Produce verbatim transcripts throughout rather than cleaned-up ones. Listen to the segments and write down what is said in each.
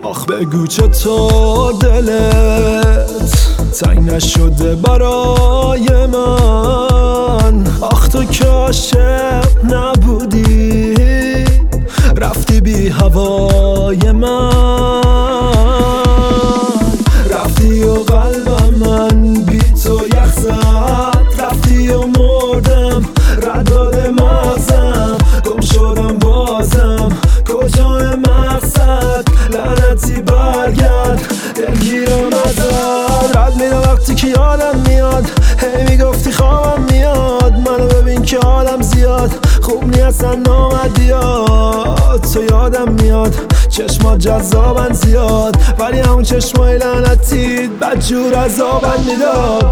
آخ بگو چطور دلت تنگ نشده برای من. آخ تو که عاشق نبودی رفتی بی هوای من، رفتی و قلبم من بی تو یخ زد، رفتی و مردم رد داده مغزم، گم شدم بازم کجای مقصد، لعنتی برگرد دلگیرم ازت. رد میرم وقتی که یادم میاد، هی میگفتی خوابم میاد، منو ببین که حالم زیاد خوب نی اصلا نامدی یاد. تو یادم میاد چشمات جذابن زیاد، ولی همون چشمای لعنتیت بدجور عذابم میداد.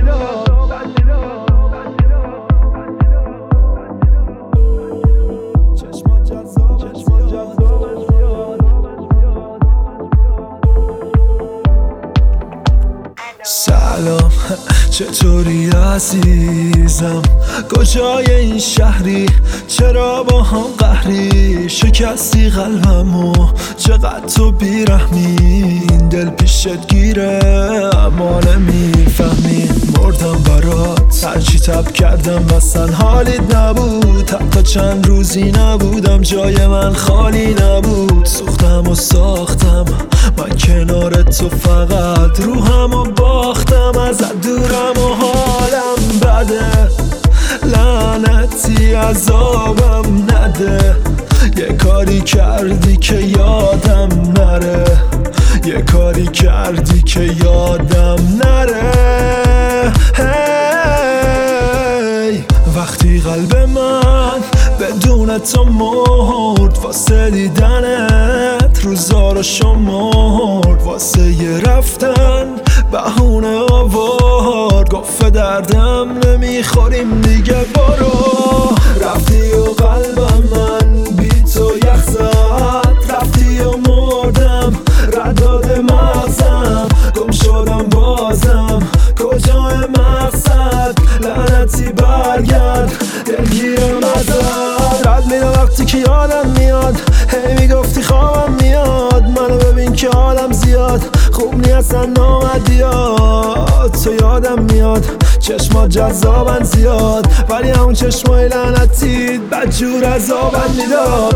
سلام چطوری عزیزم، کجای این شهری، چرا با هم قهری، شکستی قلبمو چقدر تو بیرحمی، این دل پیشت گیره اما نمیفهمی، مردم برات هرچی تب کردم بسن حالیت نبود، حتی چند روزی نبودم جای من خالی نبود، سوختم و ساختم من کنار تو، فقط روحم و باختم ازت دورم و حالم بده، لعنتی عذابم نده، یه کاری کردی که یادم نره، یه کاری کردی که یادم نره. هی وقتی قلب من بدون تو مرد، واسه دیدنت روزا رو شمرد، واسه یه رفتن بهونه آورد، گفت دردم نمیخوریم دیگه برو. رفتی و قلبم من بی تو یخ زد، رفتی و مردم رد داده مغزم، گم شدم بازم کجای مقصد، لعنتی برگرد دلگیرم ازت. رد میرم وقتی که یادم میاد، هی میگفتی خوابم میاد، منو ببین که حالم زیاد خوب نی اصلا نامدی یاد. تو یادم میاد چشمات جذابن زیاد، ولی همون چشمای لعنتیت بدجور عذابم میداد.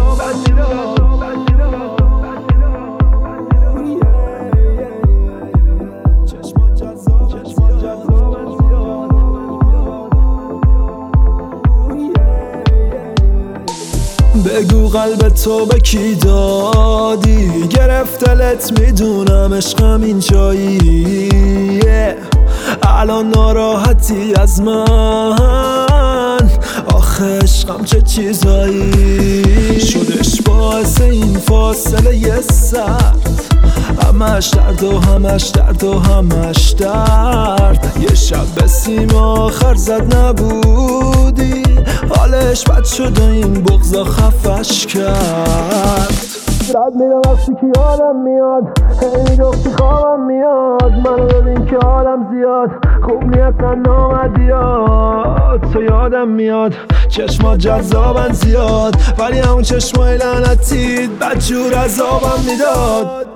بگو قلب تو به کی دادی، گرفت دلت میدونم عشقم اینجاییه، الان ناراحتی از من، آخه عشقم چه چیزایی شدش باعث این فاصله یه سرد، همش درد و همش درد و همش درد، یه شب به سیم آخر زد نبودی، حالش بد شد و این بغضا خفش کرد. رد میرم وقتی که یادم میاد، هی میگفتی خوابم میاد، منو ببین که حالم زیاد خوب نی اصلا نامدی یاد. تو یادم میاد چشمات جذابن زیاد، ولی همون چشمای لعنتیت بدجور عذابم میداد.